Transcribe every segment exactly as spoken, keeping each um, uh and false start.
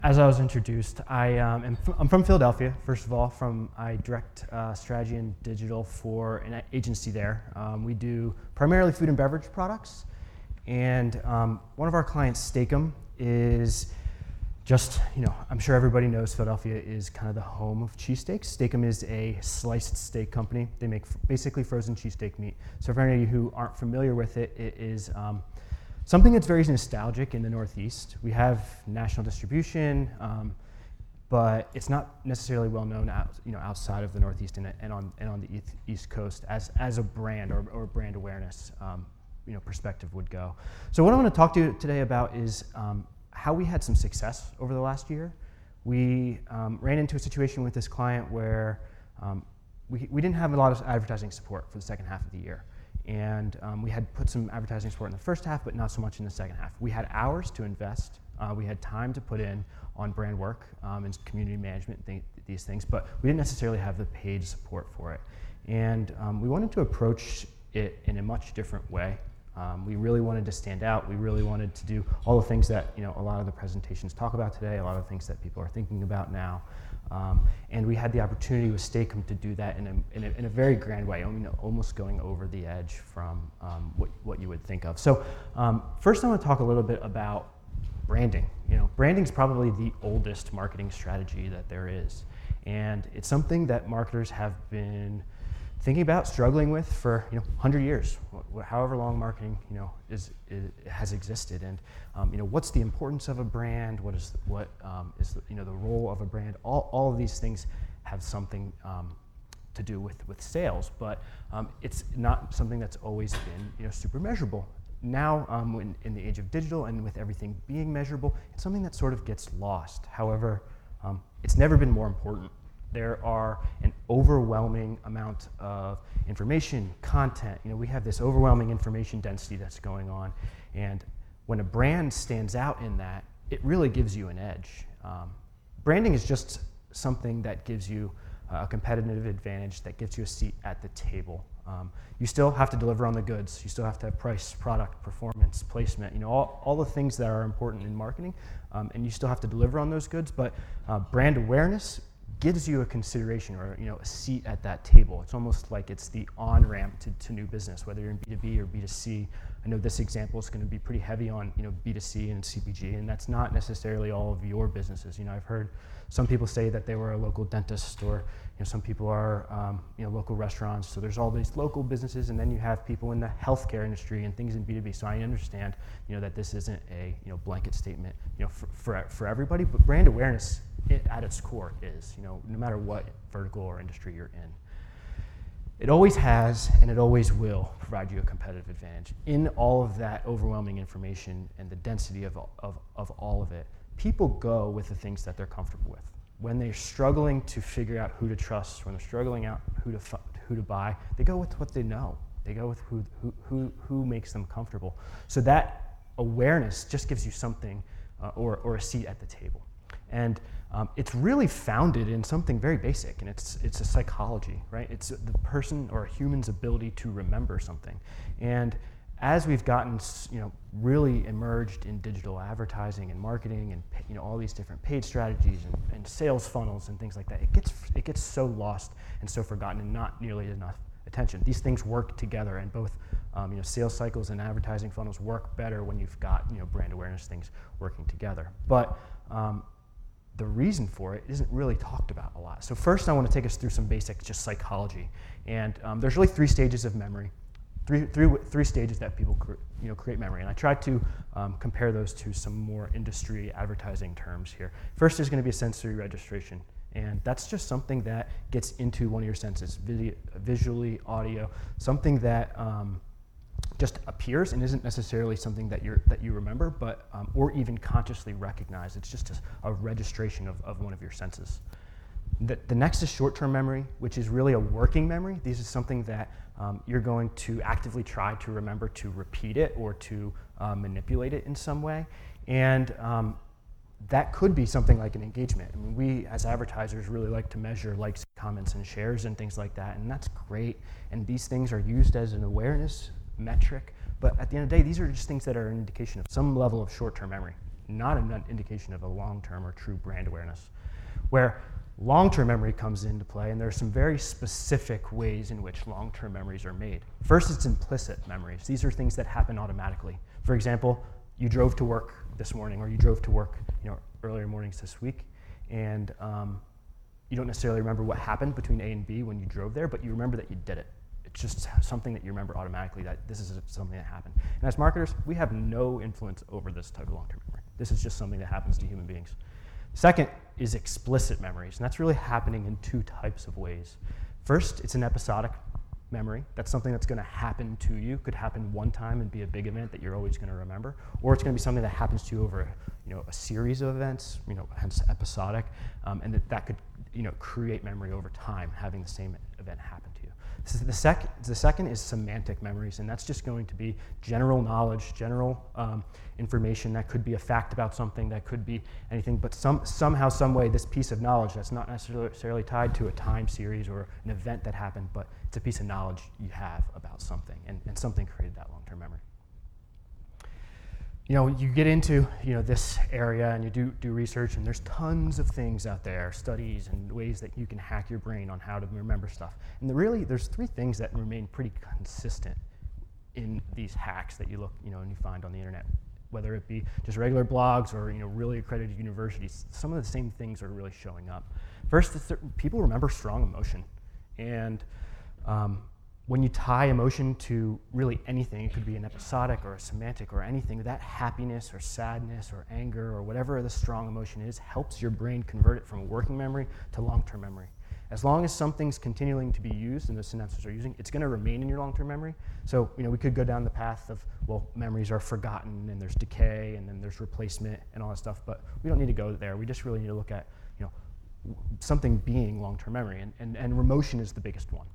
As I was introduced, I um, am f- I'm from Philadelphia, first of all. From I direct uh, strategy and digital for an a- agency there. Um, we do primarily food and beverage products, and um, one of our clients, Steak-umm, is just, you know, I'm sure everybody knows Philadelphia is kind of the home of cheesesteaks. Steak-umm is a sliced steak company. They make f- basically frozen cheesesteak meat. So for any of you who aren't familiar with it, it is um, something that's very nostalgic in the Northeast. We have national distribution, um, but it's not necessarily well known out, you know, outside of the Northeast and, and on and on the East, East Coast as as a brand or, or brand awareness, um, you know, perspective would go. So what I want to talk to you today about is um, how we had some success over the last year. We um, ran into a situation with this client where um, we we didn't have a lot of advertising support for the second half of the year. And um, we had put some advertising support in the first half, but not so much in the second half. We had hours to invest. Uh, we had time to put in on brand work um, and community management, th- these things, but we didn't necessarily have the paid support for it. And um, we wanted to approach it in a much different way. Um, we really wanted to stand out. We really wanted to do all the things that, you know, a lot of the presentations talk about today, a lot of things that people are thinking about now. Um, and we had the opportunity with Steak-umm to do that in a, in a, in a very grand way, I mean, almost going over the edge from um, what, what you would think of. So um, first I want to talk a little bit about branding. You know, branding is probably the oldest marketing strategy that there is. And it's something that marketers have been thinking about, struggling with for, you know, one hundred years, wh- however long marketing, you know, is, is has existed. And um, you know, what's the importance of a brand? What is what um, is the, you know, the role of a brand? All all of these things have something um, to do with with sales, but um, it's not something that's always been, you know, super measurable. Now, um, in, in the age of digital and with everything being measurable, it's something that sort of gets lost. However, um, it's never been more important. There are an overwhelming amount of information, content. You know, we have this overwhelming information density that's going on, and when a brand stands out in that, it really gives you an edge. Um, branding is just something that gives you a competitive advantage, that gives you a seat at the table. Um, you still have to deliver on the goods. You still have to have price, product, performance, placement, you know, all, all the things that are important in marketing, um, and you still have to deliver on those goods, but uh, brand awareness gives you a consideration or, you know, a seat at that table. It's almost like it's the on-ramp to, to new business, whether you're in B two B or B two C. I know this example is going to be pretty heavy on, you know, B two C and C P G, and that's not necessarily all of your businesses. You know, I've heard some people say that they were a local dentist, or, you know, some people are, um, you know, local restaurants. So there's all these local businesses, and then you have people in the healthcare industry and things in B two B. So I understand, you know, that this isn't a, you know, blanket statement, you know, for for, for everybody, but brand awareness, it, at its core, is, you know, no matter what vertical or industry you're in. It always has, and it always will provide you a competitive advantage. In all of that overwhelming information and the density of, of, of all of it, people go with the things that they're comfortable with. When they're struggling to figure out who to trust, when they're struggling out who to who to buy, they go with what they know. They go with who who who, who makes them comfortable. So that awareness just gives you something, uh, or or a seat at the table. And um, it's really founded in something very basic, and it's it's a psychology, right? It's the person or a human's ability to remember something. And as we've gotten, you know, really emerged in digital advertising and marketing, and, you know, all these different paid strategies and, and sales funnels and things like that, it gets it gets so lost and so forgotten, and not nearly enough attention. These things work together, and both um, you know, sales cycles and advertising funnels work better when you've got, you know, brand awareness things working together. But um, the reason for it isn't really talked about a lot. So first, I want to take us through some basic just psychology, and um, there's really three stages of memory. Three, three, three stages that people cre- you know, create memory, and I tried to um, compare those to some more industry advertising terms here. First, there's going to be a sensory registration, and that's just something that gets into one of your senses, video, visually, audio, something that um, just appears and isn't necessarily something that you're that you remember, but um, or even consciously recognize. It's just a, a registration of, of one of your senses. The, the next is short-term memory, which is really a working memory. This is something that um, you're going to actively try to remember, to repeat it, or to uh, manipulate it in some way. And um, that could be something like an engagement. I mean, we as advertisers really like to measure likes, comments, and shares and things like that, and that's great. And these things are used as an awareness metric, but at the end of the day, these are just things that are an indication of some level of short-term memory. not an indication of a long-term or true brand awareness. Where long-term memory comes into play, and there are some very specific ways in which long-term memories are made. First, it's implicit memories. These are things that happen automatically. For example, you drove to work this morning, or you drove to work, you know, earlier mornings this week, and um, you don't necessarily remember what happened between A and B when you drove there, but you remember that you did it. It's just something that you remember automatically, that this is something that happened. And as marketers, we have no influence over this type of long-term memory. This is just something that happens to human beings. Second is explicit memories, and that's really happening in two types of ways. First, it's an episodic memory. That's something that's going to happen to you. Could happen one time and be a big event that you're always going to remember, or it's going to be something that happens to you over, you know, a series of events, you know, hence episodic, um, and that, that could, you know, create memory over time, having the same event happen to you. This is the, sec- the second is semantic memories, and that's just going to be general knowledge, general um, information. That could be a fact about something, that could be anything, but some, somehow, some way, this piece of knowledge that's not necessarily tied to a time series or an event that happened, but it's a piece of knowledge you have about something, and, and something created that long-term memory. You know, you get into, you know, this area and you do, do research, and there's tons of things out there, studies and ways that you can hack your brain on how to remember stuff. And the really, there's three things that remain pretty consistent in these hacks that you look, you know, and you find on the internet, whether it be just regular blogs or, you know, really accredited universities. Some of the same things are really showing up. First, it's that people remember strong emotion, and um, when you tie emotion to really anything, it could be an episodic or a semantic or anything, that happiness or sadness or anger or whatever the strong emotion is helps your brain convert it from a working memory to long-term memory. As long as something's continuing to be used and the synapses are using, it's going to remain in your long-term memory. So, you know, we could go down the path of, well, memories are forgotten and there's decay and then there's replacement and all that stuff, but we don't need to go there. We just really need to look at, you know, something being long-term memory, and, and, and emotion is the biggest one.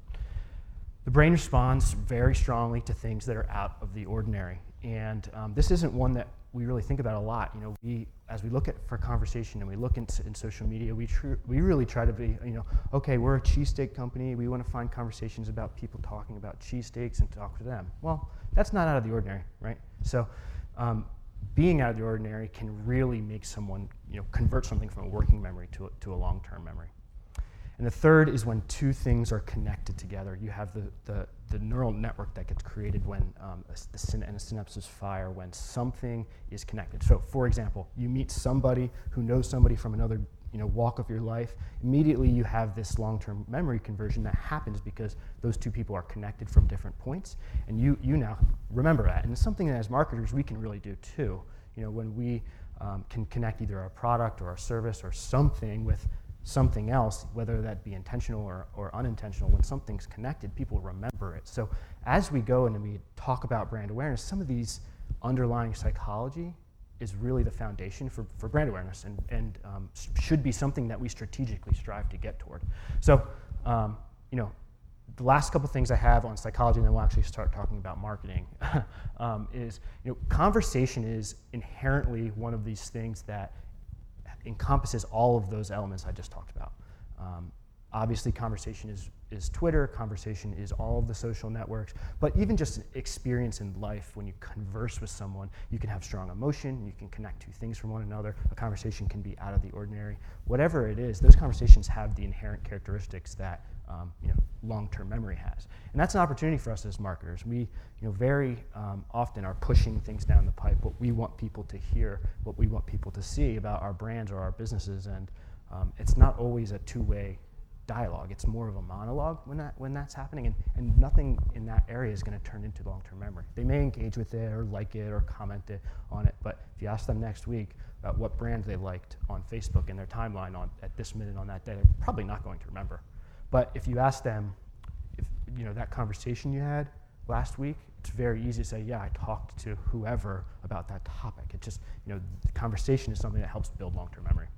The brain responds very strongly to things that are out of the ordinary, and um, this isn't one that we really think about a lot. You know, we as we look at for conversation and we look in, in social media, we tr- we really try to be, you know, okay, we're a cheesesteak company. We want to find conversations about people talking about cheesesteaks and talk to them. Well, that's not out of the ordinary, right? So, um, being out of the ordinary can really make someone, you know, convert something from a working memory to a, to a long-term memory. And the third is when two things are connected together. You have the, the, the neural network that gets created when um, a, the syn- and a synapses fire when something is connected. So, for example, you meet somebody who knows somebody from another, you know, walk of your life. Immediately, you have this long-term memory conversion that happens because those two people are connected from different points, and you you now remember that. And it's something that as marketers we can really do too. You know, when we um, can connect either our product or our service or something with something else, whether that be intentional or, or unintentional, when something's connected, people remember it. So as we go and we talk about brand awareness, some of these underlying psychology is really the foundation for, for brand awareness, and, and um, should be something that we strategically strive to get toward. So, um, you know, the last couple things I have on psychology, and then we'll actually start talking about marketing, um, is, you know, conversation is inherently one of these things that encompasses all of those elements I just talked about. Um, obviously, conversation is, is Twitter, conversation is all of the social networks, but even just an experience in life, when you converse with someone, you can have strong emotion, you can connect two things from one another, a conversation can be out of the ordinary. Whatever it is, those conversations have the inherent characteristics that um, you know, long-term memory has. And that's an opportunity for us as marketers. We, you know, very um, often are pushing things down the pipe, what we want people to hear, what we want people to see about our brands or our businesses, and um, it's not always a two-way dialogue. It's more of a monologue when that when that's happening, and, and nothing in that area is going to turn into long-term memory. They may engage with it or like it or comment it on it, but if you ask them next week about what brand they liked on Facebook in their timeline on at this minute on that day, they're probably not going to remember. But if you ask them, if you know that conversation you had last week, it's very easy to say, yeah, I talked to whoever about that topic. It just, you know, the conversation is something that helps build long-term memory.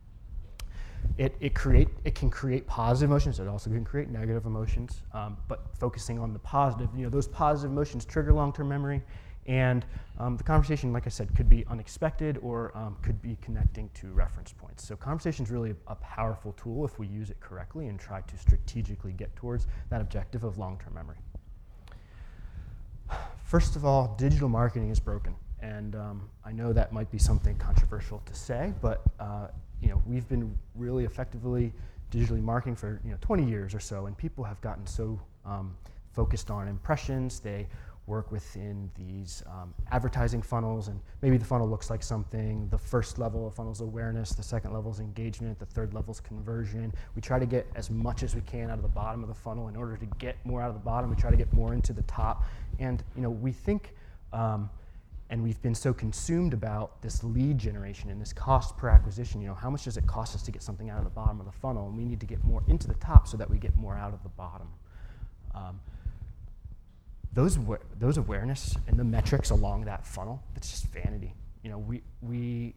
It it create it can create positive emotions. It also can create negative emotions. Um, but focusing on the positive, you know, those positive emotions trigger long-term memory, and um, the conversation, like I said, could be unexpected or um, could be connecting to reference points. So conversation is really a powerful tool if we use it correctly and try to strategically get towards that objective of long-term memory. First of all, digital marketing is broken. And um, I know that might be something controversial to say, but uh, you know, we've been really effectively digitally marketing for you know twenty years or so, and people have gotten so um, focused on impressions. They work within these um, advertising funnels, and maybe the funnel looks like something. The first level of funnel is awareness, the second level is engagement, the third level is conversion. We try to get as much as we can out of the bottom of the funnel. In order to get more out of the bottom, we try to get more into the top. And you know, we think, um, and we've been so consumed about this lead generation and this cost per acquisition. You know, how much does it cost us to get something out of the bottom of the funnel? And we need to get more into the top so that we get more out of the bottom. Um, Those, those awareness and the metrics along that funnel, it's just vanity. You know, we, we,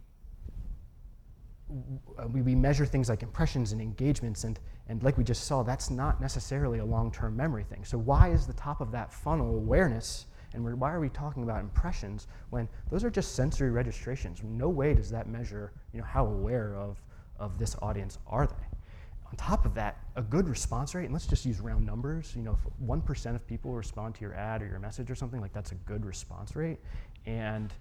we, we measure things like impressions and engagements, and, and like we just saw, that's not necessarily a long-term memory thing. So why is the top of that funnel awareness, and we're, why are we talking about impressions when those are just sensory registrations? No way does that measure, you know, how aware of, of this audience are they? On top of that, a good response rate, and let's just use round numbers, you know, if one percent of people respond to your ad or your message or something, like that's a good response rate. And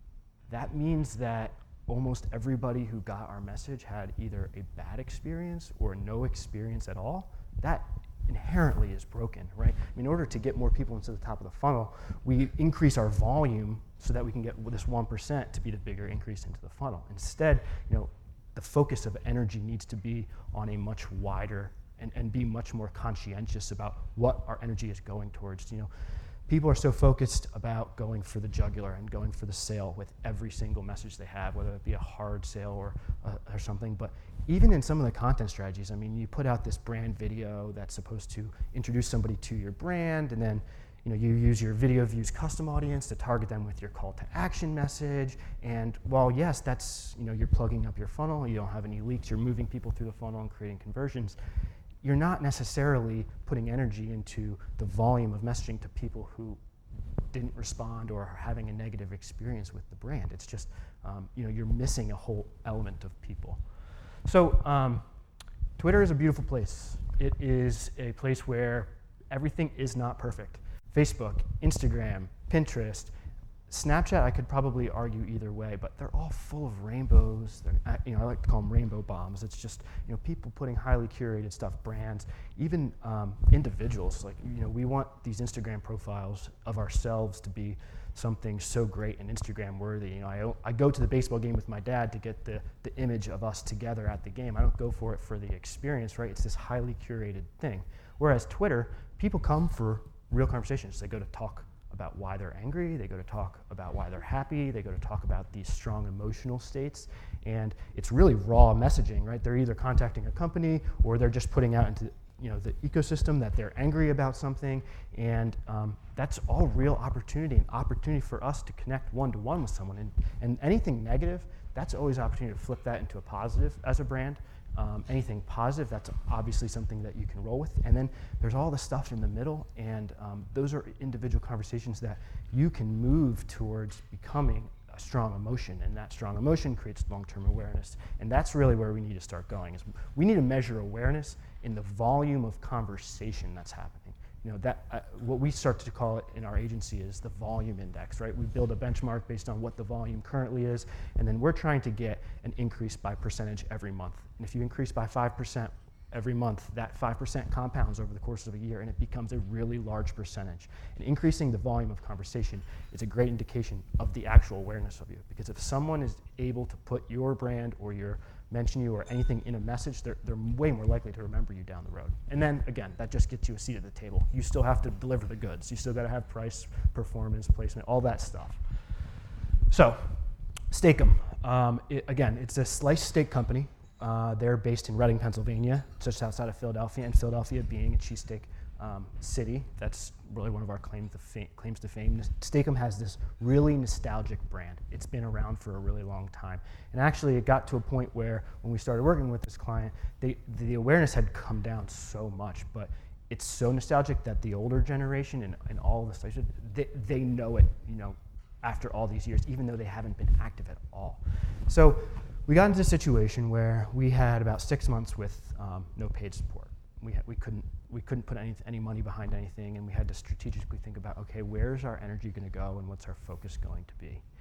that means that almost everybody who got our message had either a bad experience or no experience at all. That inherently is broken, right? I mean, in order to get more people into the top of the funnel, we increase our volume so that we can get this one percent to be the bigger increase into the funnel. Instead, you know, the focus of energy needs to be on a much wider and, and be much more conscientious about what our energy is going towards. You know, people are so focused about going for the jugular and going for the sale with every single message they have, whether it be a hard sale or, uh, or something. But even in some of the content strategies, I mean, you put out this brand video that's supposed to introduce somebody to your brand, and then you know, you use your video views custom audience to target them with your call to action message. And while yes, that's, you know, you're plugging up your funnel, you don't have any leaks, you're moving people through the funnel and creating conversions, you're not necessarily putting energy into the volume of messaging to people who didn't respond or are having a negative experience with the brand. It's just, um, you know, you're missing a whole element of people. So um, Twitter is a beautiful place. It is a place where everything is not perfect. Facebook, Instagram, Pinterest, Snapchat, I could probably argue either way, but they're all full of rainbows. They're, you know, I like to call them rainbow bombs. It's just, you know, people putting highly curated stuff, brands, even um, individuals. Like, you know, we want these Instagram profiles of ourselves to be something so great and Instagram worthy. You know, I, I go to the baseball game with my dad to get the, the image of us together at the game. I don't go for it for the experience, right? It's this highly curated thing. Whereas Twitter, people come for real conversations. They go to talk about why they're angry, they go to talk about why they're happy, they go to talk about these strong emotional states, and it's really raw messaging, right? They're either contacting a company or they're just putting out into, you know, the ecosystem that they're angry about something, and um, that's all real opportunity, and opportunity for us to connect one-to-one with someone, and, and anything negative, that's always an opportunity to flip that into a positive as a brand. Um, anything positive, that's obviously something that you can roll with. And then there's all the stuff in the middle, and um, those are individual conversations that you can move towards becoming a strong emotion, and that strong emotion creates long-term awareness. And that's really where we need to start going, is we need to measure awareness in the volume of conversation that's happening. You know, that uh, what we start to call it in our agency is the volume index, right? We build a benchmark based on what the volume currently is, and then we're trying to get an increase by percentage every month. And if you increase by five percent every month, that five percent compounds over the course of a year, and it becomes a really large percentage. And increasing the volume of conversation is a great indication of the actual awareness of you, because if someone is able to put your brand or your mention you or anything in a message, they're, they're way more likely to remember you down the road. And then again, that just gets you a seat at the table. You still have to deliver the goods. You still got to have price, performance, placement, all that stuff. So, Steak-umm. Um, it, again, it's a sliced steak company. Uh, they're based in Reading, Pennsylvania, just outside of Philadelphia, and Philadelphia being a cheesesteak um, city, that's really one of our claim to fame, claims to fame. Steak-umm has this really nostalgic brand. It's been around for a really long time. And actually, it got to a point where when we started working with this client, they, the awareness had come down so much, but it's so nostalgic that the older generation and, and all of us, they, they know it, you know, after all these years, even though they haven't been active at all. So we got into a situation where we had about six months with um, no paid support. We, ha we couldn't we couldn't put any, any money behind anything, and we had to strategically think about, okay, where's our energy going to go and what's our focus going to be?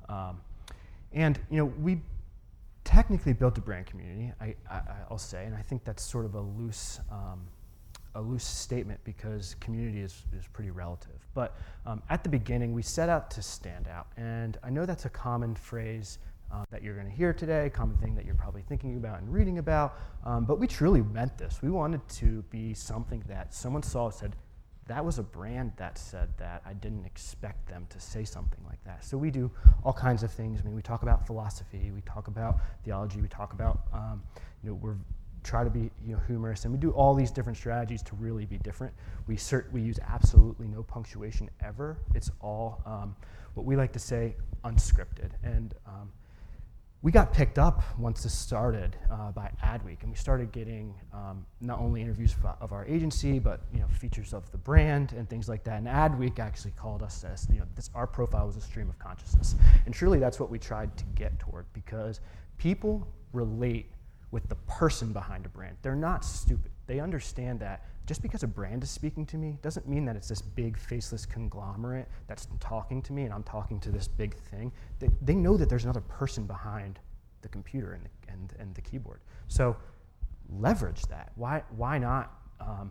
Um, and you know, we technically built a brand community, I, I, I'll say, and I think that's sort of a loose, um, a loose statement because community is, is pretty relative. But um, at the beginning, we set out to stand out. And I know that's a common phrase uh, that you're gonna hear today, common thing that you're probably thinking about and reading about, um, but we truly meant this. We wanted to be something that someone saw and said, that was a brand that said that. I didn't expect them to say something like that. So we do all kinds of things. I mean, we talk about philosophy, we talk about theology, we talk about, um, you know, we're try to be you know humorous, and we do all these different strategies to really be different. We cert we use absolutely no punctuation ever. It's all um, what we like to say unscripted. And um, we got picked up once this started uh, by Adweek, and we started getting um, not only interviews of our agency, but you know features of the brand and things like that. And Adweek actually called us as you know this our profile was a stream of consciousness, and truly that's what we tried to get toward, because people relate with the person behind a brand. They're not stupid. They understand that just because a brand is speaking to me doesn't mean that it's this big faceless conglomerate that's talking to me and I'm talking to this big thing. They, they know that there's another person behind the computer and the, and, and the keyboard. So leverage that. Why, why not um,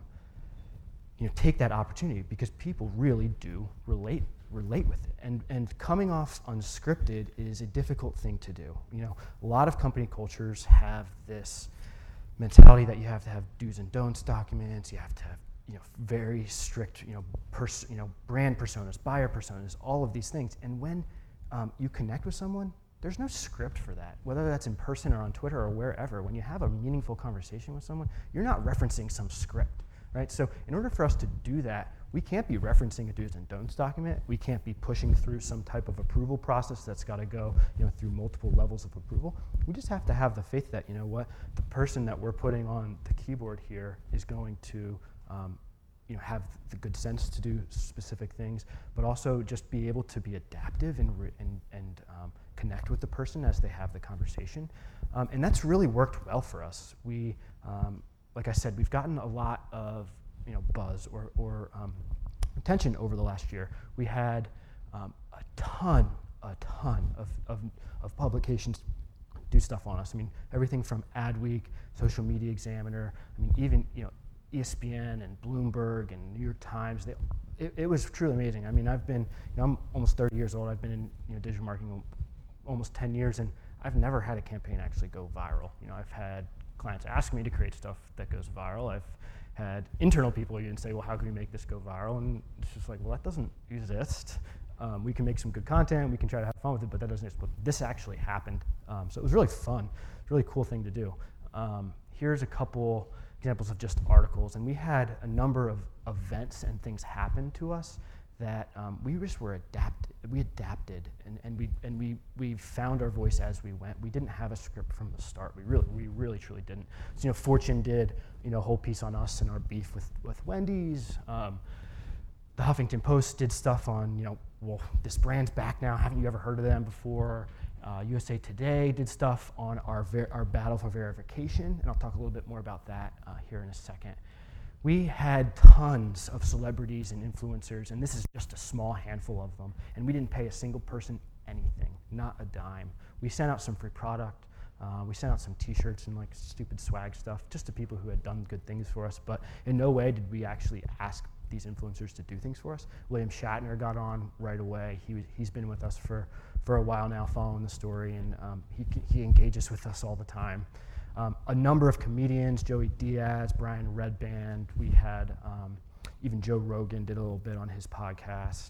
you know, take that opportunity? Because people really do relate relate with it. And, and coming off unscripted is a difficult thing to do. You know, a lot of company cultures have this mentality that you have to have do's and don'ts documents, you have to have, you know, very strict, you know, pers- you know, brand personas, buyer personas, all of these things. And when um, you connect with someone, there's no script for that. Whether that's in person or on Twitter or wherever, when you have a meaningful conversation with someone, you're not referencing some script, right? So in order for us to do that, we can't be referencing a do's and don'ts document. We can't be pushing through some type of approval process that's got to go, you know, through multiple levels of approval. We just have to have the faith that, you know what, the person that we're putting on the keyboard here is going to, um, you know, have the good sense to do specific things, but also just be able to be adaptive and re- and, and um, connect with the person as they have the conversation. Um, and that's really worked well for us. We, um, like I said, we've gotten a lot of you know, buzz or, or um, attention over the last year. We had um, a ton, a ton of, of, of publications do stuff on us. I mean, everything from Adweek, Social Media Examiner, I mean, even, you know, E S P N and Bloomberg and New York Times. They, it, it was truly amazing. I mean, I've been, you know, I'm almost thirty years old. I've been in you know, digital marketing almost ten years, and I've never had a campaign actually go viral. You know, I've had clients ask me to create stuff that goes viral. I've had internal people even say, well, how can we make this go viral? And it's just like, well, that doesn't exist. Um, we can make some good content, we can try to have fun with it, but that doesn't exist. But this actually happened. Um, so it was really fun. It's a really cool thing to do. Um, here's a couple examples of just articles. And we had a number of events and things happen to us that um, we just were adapted. We adapted, and, and we and we we found our voice as we went. We didn't have a script from the start. We really we really truly didn't. So, you know, Fortune did you know a whole piece on us and our beef with with Wendy's. Um, the Huffington Post did stuff on you know well this brand's back now. Haven't you ever heard of them before? Uh, U S A Today did stuff on our ver- our battle for verification, and I'll talk a little bit more about that uh, here in a second. We had tons of celebrities and influencers, and this is just a small handful of them, and we didn't pay a single person anything, not a dime. We sent out some free product. Uh, we sent out some t-shirts and like stupid swag stuff just to people who had done good things for us, but in no way did we actually ask these influencers to do things for us. William Shatner got on right away. He was, he's been with us for, for a while now, following the story, and um, he, he engages with us all the time. Um, a number of comedians, Joey Diaz, Brian Redband, we had um, even Joe Rogan did a little bit on his podcast.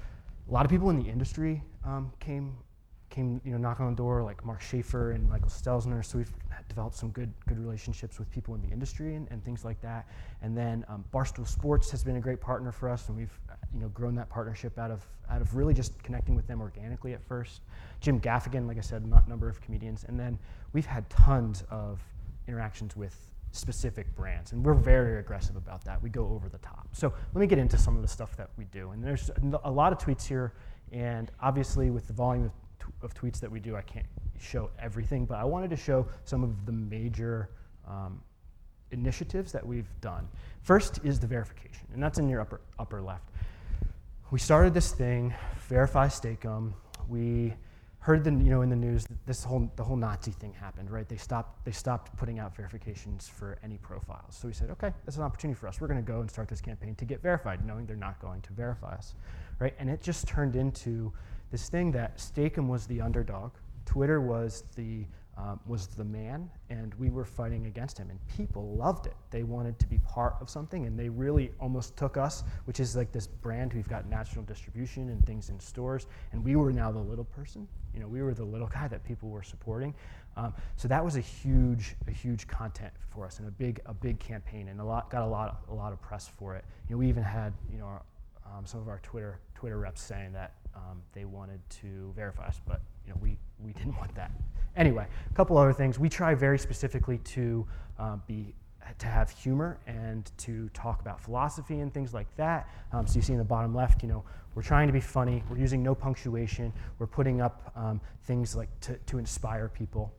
A lot of people in the industry um, came, came, you know, knocking on the door, like Mark Schaefer and Michael Stelzner. So we've developed some good, good relationships with people in the industry and, and things like that. And then um, Barstool Sports has been a great partner for us, and we've, you know, grown that partnership out of, out of really just connecting with them organically at first. Jim Gaffigan, like I said, a number of comedians, and then we've had tons of interactions with specific brands, and we're very aggressive about that. We go over the top. So let me get into some of the stuff that we do. And there's a lot of tweets here, and obviously with the volume of, t- of tweets that we do, I can't show everything, but I wanted to show some of the major um, initiatives that we've done. First is the verification, and that's in your upper, upper left. We started this thing, Verify Stakem. We heard the, you know, in the news, this whole, the whole Nazi thing happened, right? They stopped, they stopped putting out verifications for any profiles. So we said, okay, that's an opportunity for us. We're gonna go and start this campaign to get verified, knowing they're not going to verify us, right? And it just turned into this thing that Steak-umm was the underdog, Twitter was the, um, was the man, and we were fighting against him, and people loved it. They wanted to be part of something, and they really almost took us, which is like this brand, we've got national distribution and things in stores, and we were now the little person. You know, we were the little guy that people were supporting. Um, so that was a huge, a huge content for us, and a big, a big campaign, and a lot, got a lot, a lot of press for it. You know, we even had, you know, our, um, some of our Twitter, Twitter reps saying that um, they wanted to verify us, but you know, we, we didn't want that. Anyway, a couple other things. We try very specifically to uh, be to have humor and to talk about philosophy and things like that. Um, so you see in the bottom left, you know, we're trying to be funny. We're using no punctuation. We're putting up um, things like to, to inspire people.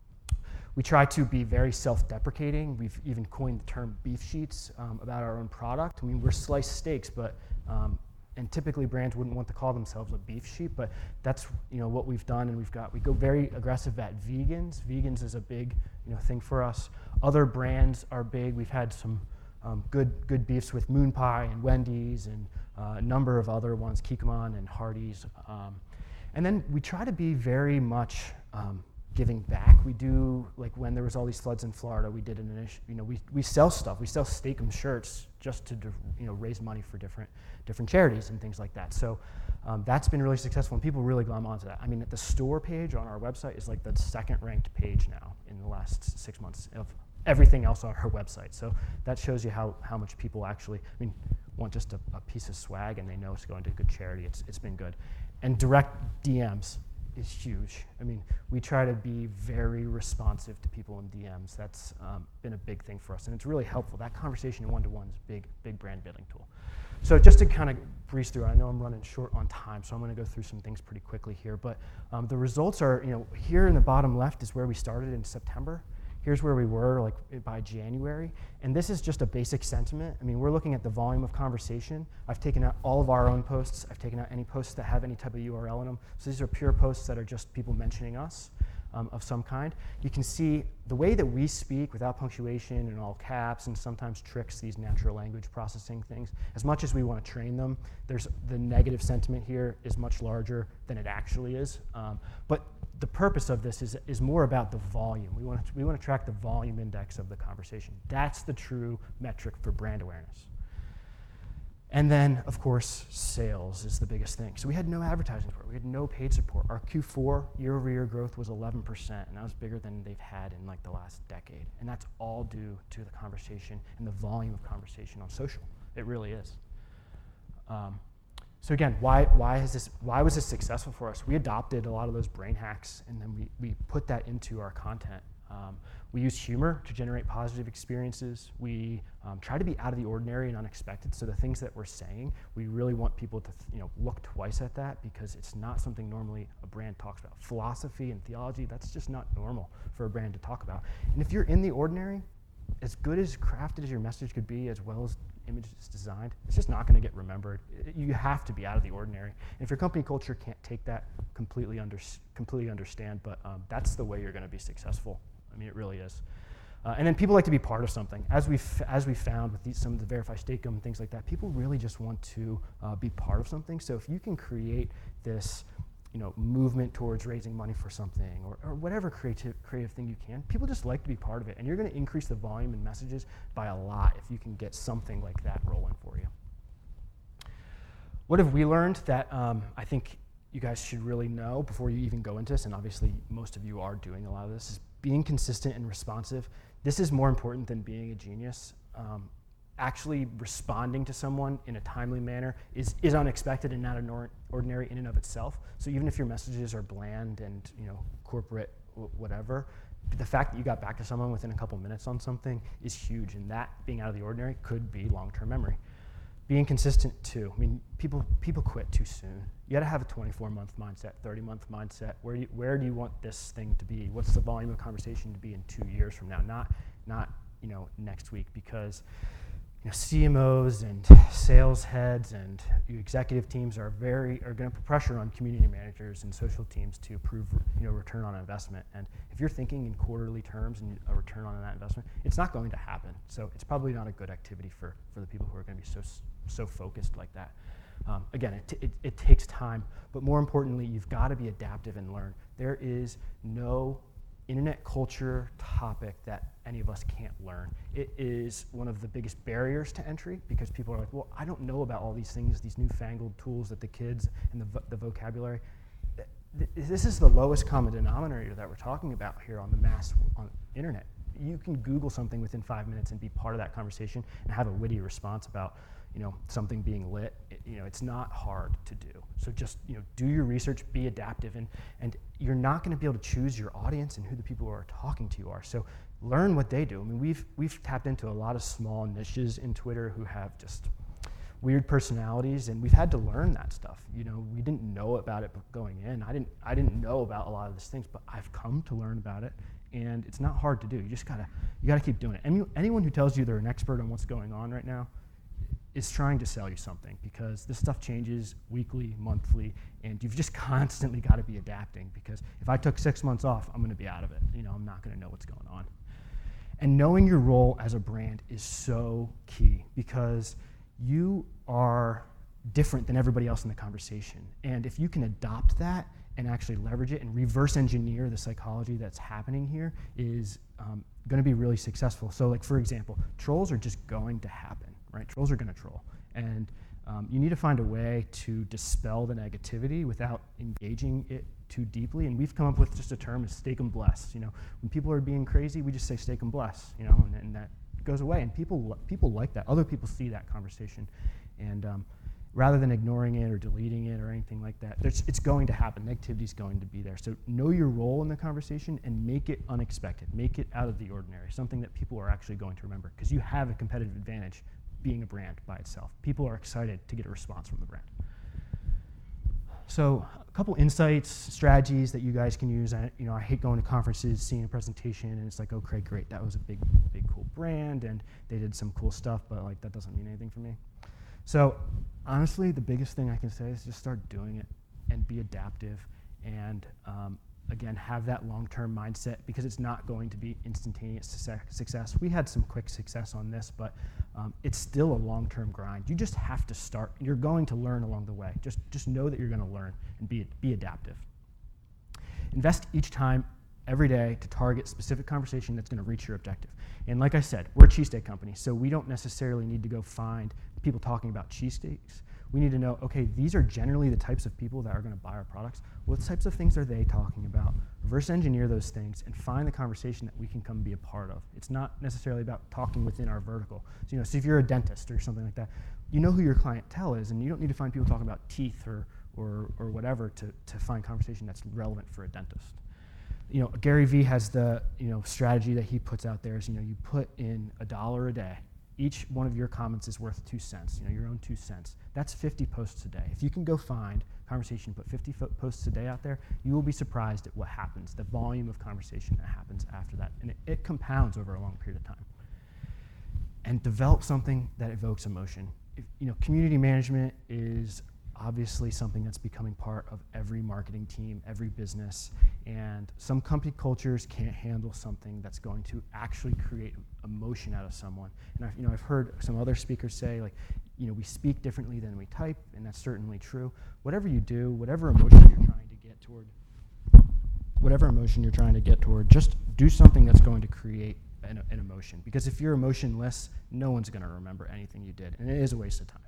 We try to be very self-deprecating. We've even coined the term beef sheets um, about our own product. I mean, we're sliced steaks, but um, and typically brands wouldn't want to call themselves a beef sheep, but that's, you know, what we've done, and we've got, we go very aggressive at vegans. Vegans is a big, you know, thing for us. Other brands are big. We've had some um, good good beefs with Moon Pie and Wendy's and uh, a number of other ones, Kikkoman and Hardee's. Um, and then we try to be very much um, giving back. We do, like when there was all these floods in Florida, we did an initiative, you know, we, we sell stuff. We sell Steak-umm shirts just to, you know, raise money for different different charities and things like that. So um, that's been really successful, and people really glom onto that. I mean, the store page on our website is like the second ranked page now in the last six months of everything else on our website. So that shows you how, how much people actually, I mean, want just a, a piece of swag and they know it's going to a good charity. It's, it's been good. And direct D Ms is huge. I mean, we try to be very responsive to people in D Ms. That's um, been a big thing for us, and it's really helpful. That conversation in one-to-one is a big, big brand building tool. So just to kind of breeze through, I know I'm running short on time, so I'm gonna go through some things pretty quickly here, but um, the results are, you know, here in the bottom left is where we started in September. Here's where we were like by January, and this is just a basic sentiment. I mean, we're looking at the volume of conversation. I've taken out all of our own posts. I've taken out any posts that have any type of U R L in them. So these are pure posts that are just people mentioning us um, of some kind. You can see the way that we speak without punctuation and all caps and sometimes tricks, these natural language processing things. As much as we want to train them, there's the negative sentiment here is much larger than it actually is. Um, but the purpose of this is, is more about the volume. We want to, we want to track the volume index of the conversation. That's the true metric for brand awareness. And then, of course, sales is the biggest thing. So we had no advertising support. We had no paid support. Our Q four year-over-year growth was eleven percent, and that was bigger than they've had in like the last decade. And that's all due to the conversation and the volume of conversation on social. It really is. Um, So again, why, why, has this, why was this successful for us? We adopted a lot of those brain hacks, and then we, we put that into our content. Um, we use humor to generate positive experiences. We um, try to be out of the ordinary and unexpected, so the things that we're saying, we really want people to th- you know, look twice at that, because it's not something normally a brand talks about. Philosophy and theology, that's just not normal for a brand to talk about. And if you're in the ordinary, as good as crafted as your message could be, as well as image is designed, it's just not going to get remembered. You have to be out of the ordinary. And if your company culture can't take that, completely under, completely understand, but um, that's the way you're going to be successful. I mean, it really is. Uh, and then people like to be part of something. As we've, as we found with these, some of the Verify Steak-umm and things like that, people really just want to uh, be part of something. So if you can create this, you know, movement towards raising money for something, or, or whatever creative creative thing you can, people just like to be part of it, and you're going to increase the volume and messages by a lot if you can get something like that rolling for you. What have we learned that um, I think you guys should really know before you even go into this, and obviously most of you are doing a lot of this, is being consistent and responsive. This is more important than being a genius. Um, actually responding to someone in a timely manner is, is unexpected and not an ordinary in and of itself. So even if your messages are bland and, you know, corporate, w- whatever, the fact that you got back to someone within a couple minutes on something is huge, and that being out of the ordinary could be long-term memory. Being consistent too. I mean, people people quit too soon. You got to have a twenty-four month mindset, thirty month mindset. Where do you, where do you want this thing to be? What's the volume of conversation to be in two years from now? Not not you know next week, because you know, C M Os and sales heads and executive teams are very are going to put pressure on community managers and social teams to prove, you know, return on investment. And if you're thinking in quarterly terms and a return on that investment, it's not going to happen. So it's probably not a good activity for, for the people who are going to be so so focused like that. Um, again, it, t- it, it takes time, but more importantly, you've got to be adaptive and learn. There is no internet culture topic that any of us can't learn. It is one of the biggest barriers to entry because people are like, well, I don't know about all these things, these newfangled tools that the kids and the, vo- the vocabulary. Th- this is the lowest common denominator that we're talking about here on the mass on internet. You can Google something within five minutes and be part of that conversation and have a witty response about, you know, something being lit. It, you know, it's not hard to do. So just, you know, do your research, be adaptive, and and you're not going to be able to choose your audience and who the people who are talking to you are. So learn what they do. I mean, we've we've tapped into a lot of small niches in Twitter who have just weird personalities, and we've had to learn that stuff. You know, we didn't know about it going in. I didn't I didn't know about a lot of these things, but I've come to learn about it. And it's not hard to do. You just gotta you gotta keep doing it. Any, anyone who tells you they're an expert on what's going on right now is trying to sell you something, because this stuff changes weekly, monthly, and you've just constantly got to be adapting, because if I took six months off, I'm going to be out of it. You know, I'm not going to know what's going on. And knowing your role as a brand is so key, because you are different than everybody else in the conversation. And if you can adopt that and actually leverage it and reverse engineer the psychology that's happening here, is um, going to be really successful. So, like, for example, trolls are just going to happen. Right? Trolls are going to troll, and um, you need to find a way to dispel the negativity without engaging it too deeply. And we've come up with just a term: is stake and bless. You know, when people are being crazy, we just say stake and bless. You know, and, and that goes away. And people people like that. Other people see that conversation, and um, rather than ignoring it or deleting it or anything like that, it's going to happen. Negativity is going to be there. So know your role in the conversation and make it unexpected. Make it out of the ordinary. Something that people are actually going to remember, because you have a competitive advantage being a brand by itself. People are excited to get a response from the brand. So a couple insights, strategies that you guys can use. I, you know, I hate going to conferences, seeing a presentation, and it's like, okay, great, that was a big, big, cool brand, and they did some cool stuff, but like that doesn't mean anything for me. So honestly, the biggest thing I can say is just start doing it and be adaptive, and um, again, have that long-term mindset, because it's not going to be instantaneous success. We had some quick success on this, but um, it's still a long-term grind. You just have to start. You're going to learn along the way. Just, just know that you're going to learn and be, be adaptive. Invest each time, every day, to target specific conversation that's going to reach your objective. And like I said, we're a cheesesteak company, so we don't necessarily need to go find people talking about cheesesteaks. We need to know, okay, these are generally the types of people that are going to buy our products. What types of things are they talking about? Reverse engineer those things and find the conversation that we can come be a part of. It's not necessarily about talking within our vertical. So, you know, so if you're a dentist or something like that, you know who your clientele is, and you don't need to find people talking about teeth or or, or whatever to, to find conversation that's relevant for a dentist. You know, Gary Vee has the, you know, strategy that he puts out there is, you know, you put in a dollar a day. Each one of your comments is worth two cents, you know, your own two cents. That's fifty posts a day. If you can go find conversation, put fifty fo- posts a day out there, you will be surprised at what happens, the volume of conversation that happens after that. And it, it compounds over a long period of time. And develop something that evokes emotion. If, you know, community management is obviously something that's becoming part of every marketing team, every business, and some company cultures can't handle something that's going to actually create emotion out of someone. And I've, you know, I've heard some other speakers say, like, you know, we speak differently than we type, and that's certainly true. Whatever you do, whatever emotion you're trying to get toward, whatever emotion you're trying to get toward, just do something that's going to create an, an emotion. Because if you're emotionless, no one's going to remember anything you did, and it is a waste of time.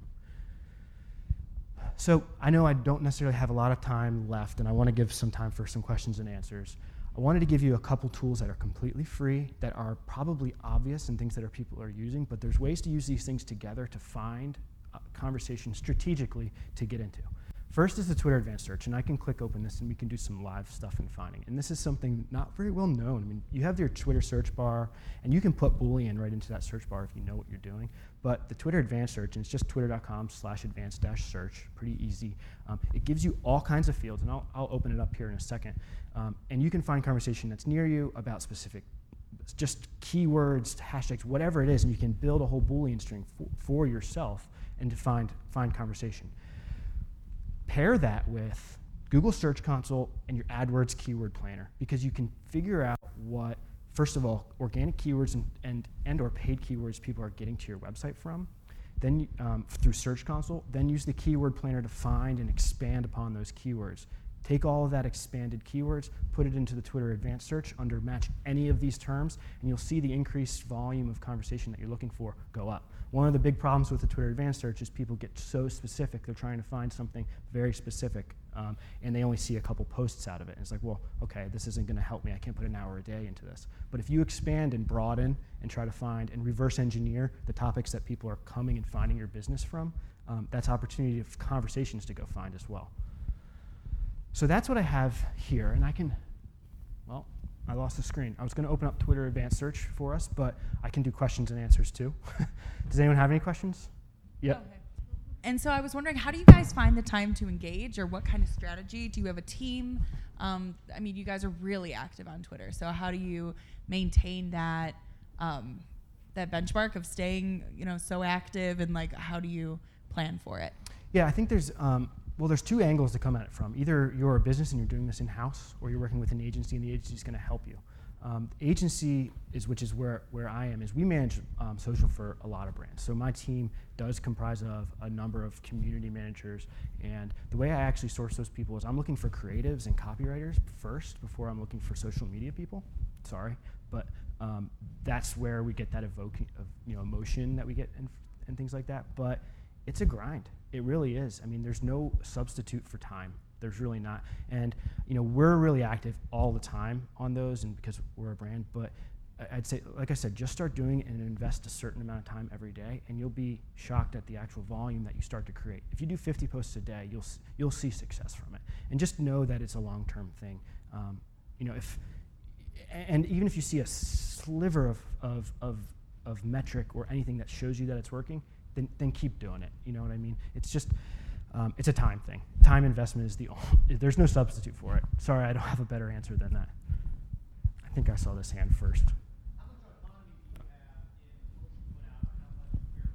So I know I don't necessarily have a lot of time left, and I want to give some time for some questions and answers. I wanted to give you a couple tools that are completely free, that are probably obvious and things that are people are using, but there's ways to use these things together to find a conversation strategically to get into. First is the Twitter Advanced Search, and I can click open this and we can do some live stuff in finding. And this is something not very well known. I mean, you have your Twitter search bar, and you can put Boolean right into that search bar if you know what you're doing. But the Twitter Advanced Search, and it's just twitter.com slash advanced dash search, pretty easy. Um, it gives you all kinds of fields, and I'll, I'll open it up here in a second. Um, and you can find conversation that's near you about specific just keywords, hashtags, whatever it is, and you can build a whole Boolean string for, for yourself and to find, find conversation. Pair that with Google Search Console and your AdWords Keyword Planner, because you can figure out what, first of all, organic keywords and, and, and or paid keywords people are getting to your website from, then um, through Search Console, then use the Keyword Planner to find and expand upon those keywords. Take all of that expanded keywords, put it into the Twitter Advanced Search under match any of these terms, and you'll see the increased volume of conversation that you're looking for go up. One of the big problems with the Twitter Advanced Search is people get so specific, they're trying to find something very specific, um, and they only see a couple posts out of it. And it's like, well, okay, this isn't gonna help me, I can't put an hour a day into this. But if you expand and broaden and try to find and reverse engineer the topics that people are coming and finding your business from, um, that's opportunity of conversations to go find as well. So that's what I have here, and I can, well, I lost the screen. I was going to open up Twitter Advanced Search for us, but I can do questions and answers too. Does anyone have any questions? Yep. Okay. And so I was wondering, how do you guys find the time to engage, or what kind of strategy? Do you have a team? Um, I mean, you guys are really active on Twitter, so how do you maintain that um, that benchmark of staying, you know, so active, and like, how do you plan for it? Yeah, I think there's. Um, Well, there's two angles to come at it from. Either you're a business and you're doing this in-house, or you're working with an agency and the agency is going to help you. Um, agency, is which is where, where I am, is we manage um, social for a lot of brands. So my team does comprise of a number of community managers, and the way I actually source those people is I'm looking for creatives and copywriters first before I'm looking for social media people. Sorry, but um, that's where we get that evoking of, you know, emotion that we get and, and things like that. But it's a grind. It really is. I mean, there's no substitute for time. There's really not. And you know, we're really active all the time on those, and because we're a brand. But I'd say, like I said, just start doing it and invest a certain amount of time every day, and you'll be shocked at the actual volume that you start to create. If you do fifty posts a day, you'll you'll see success from it. And just know that it's a long-term thing. Um, you know, if and even if you see a sliver of of of of metric or anything that shows you that it's working, Then, then keep doing it. You know what I mean? It's just, um, it's a time thing. Time investment is the only, there's no substitute for it. Sorry, I don't have a better answer than that. I think I saw this hand first. How much autonomy do you have in what you put out, and how much where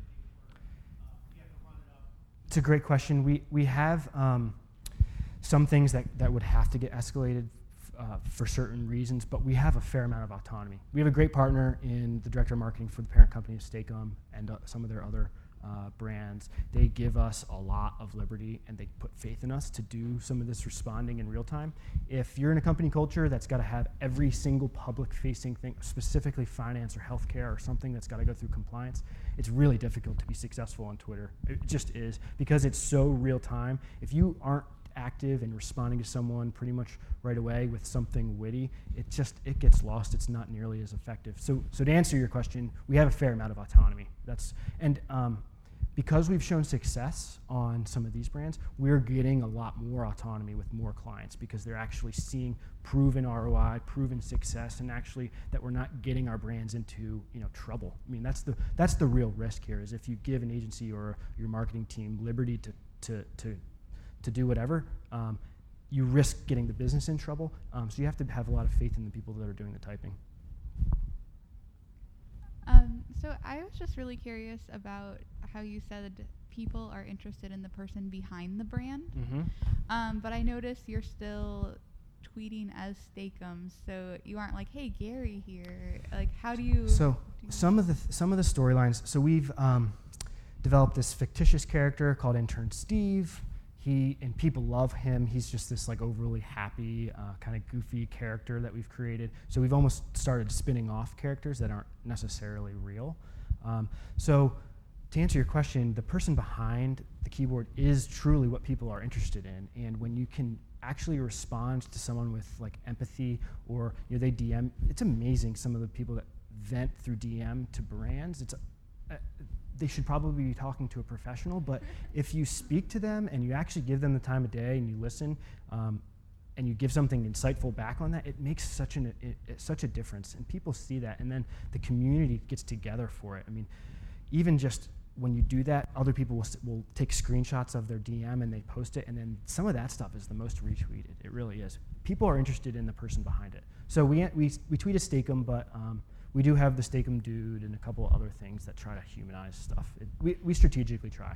uh, you have to run it up? It's a great question. We, we have um, some things that, that would have to get escalated Uh, for certain reasons, but we have a fair amount of autonomy. We have a great partner in the director of marketing for the parent company of Steak-umm and uh, some of their other uh, brands. They give us a lot of liberty, and they put faith in us to do some of this responding in real time. If you're in a company culture that's got to have every single public-facing thing, specifically finance or healthcare or something that's got to go through compliance, it's really difficult to be successful on Twitter. It just is, because it's so real time. If you aren't active and responding to someone pretty much right away with something witty, it just, it gets lost. It's not nearly as effective. So, so to answer your question, we have a fair amount of autonomy. That's, and um, because we've shown success on some of these brands, we're getting a lot more autonomy with more clients, because they're actually seeing proven R O I, proven success, and actually that we're not getting our brands into, you know, trouble. I mean, that's the, that's the real risk here, is if you give an agency or your marketing team liberty to, to, to to do whatever, um, you risk getting the business in trouble. Um, so you have to have a lot of faith in the people that are doing the typing. Um, so I was just really curious about how you said people are interested in the person behind the brand. Mm-hmm. Um, but I noticed you're still tweeting as Steak-umm, so you aren't like, hey, Gary here. Like, how do you? So do some of the th- some of the storylines. So we've um, developed this fictitious character called Intern Steve. He, and people love him. He's just this like overly happy, uh, kind of goofy character that we've created. So we've almost started spinning off characters that aren't necessarily real. Um, so to answer your question, the person behind the keyboard is truly what people are interested in. And when you can actually respond to someone with like empathy, or you know, they D M, it's amazing some of the people that vent through D M to brands. It's uh, they should probably be talking to a professional, but if you speak to them and you actually give them the time of day and you listen, um, and you give something insightful back on that, it makes such an it, it, such a difference, and people see that, and then the community gets together for it. I mean, even just when you do that, other people will, will take screenshots of their D M and they post it, and then some of that stuff is the most retweeted. It really is. People are interested in the person behind it. So we, we, we tweet a Steak-em, but um, we do have the Steak-em dude and a couple other things that try to humanize stuff. It, we, we strategically try.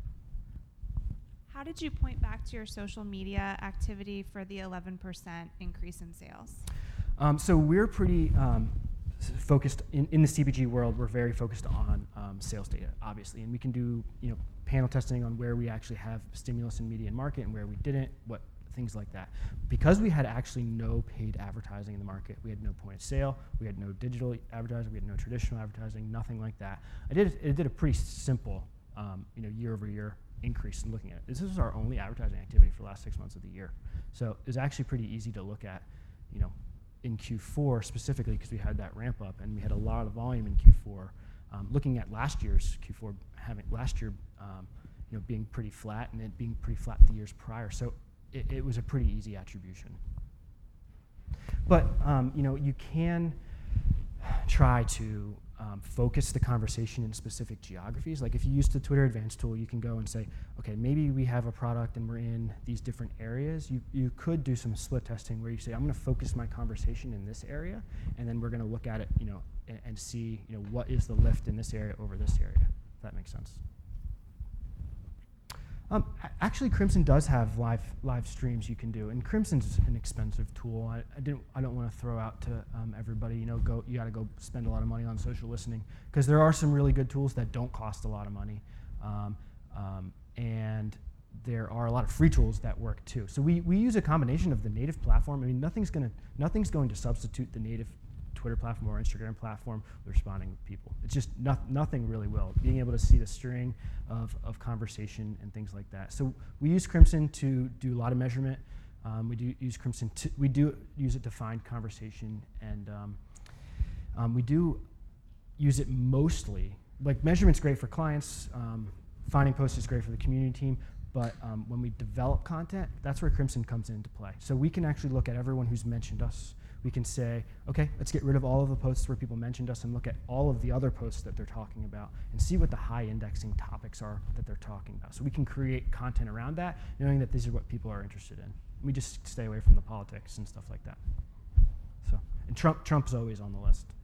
How did you point back to your social media activity for the eleven percent increase in sales? Um, so we're pretty um, s- focused in, in the C P G world. We're very focused on um, sales data, obviously, and we can do you know panel testing on where we actually have stimulus in media and market and where we didn't, what things like that. Because we had actually no paid advertising in the market, we had no point of sale, we had no digital advertising, we had no traditional advertising, nothing like that. I did it did a pretty simple um, you know year over year increase in looking at it. This is our only advertising activity for the last six months of the year, so it was actually pretty easy to look at, you know. In Q four specifically, because we had that ramp up and we had a lot of volume in Q four. Um, looking at last year's Q four, having last year, um, you know, being pretty flat and it being pretty flat the years prior, so it, it was a pretty easy attribution. But um, you know, you can try to um, focus the conversation in specific geographies. Like if you use the Twitter Advanced tool, you can go and say, okay, maybe we have a product and we're in these different areas. You, you could do some split testing where you say, I'm going to focus my conversation in this area, and then we're going to look at it, you know, and, and see, you know, what is the lift in this area over this area. If that makes sense. Um, a- actually, Crimson does have live live streams you can do, and Crimson's an expensive tool. I, I didn't. I don't want to throw out to um, everybody. You know, go. You got to go spend a lot of money on social listening, because there are some really good tools that don't cost a lot of money, um, um, and there are a lot of free tools that work too. So we we use a combination of the native platform. I mean, nothing's gonna nothing's going to substitute the native Twitter platform or Instagram platform with responding with people. It's just no, nothing really will. Being able to see the string of, of conversation and things like that. So we use Crimson to do a lot of measurement. Um, we do use Crimson to, we do use it to find conversation, and um, um, we do use it mostly, like measurement's great for clients, um, finding posts is great for the community team, but um, when we develop content, that's where Crimson comes into play. So we can actually look at everyone who's mentioned us. We can say, okay, let's get rid of all of the posts where people mentioned us and look at all of the other posts that they're talking about and see what the high indexing topics are that they're talking about. So we can create content around that, knowing that these are what people are interested in. We just stay away from the politics and stuff like that. So, and Trump, Trump's always on the list.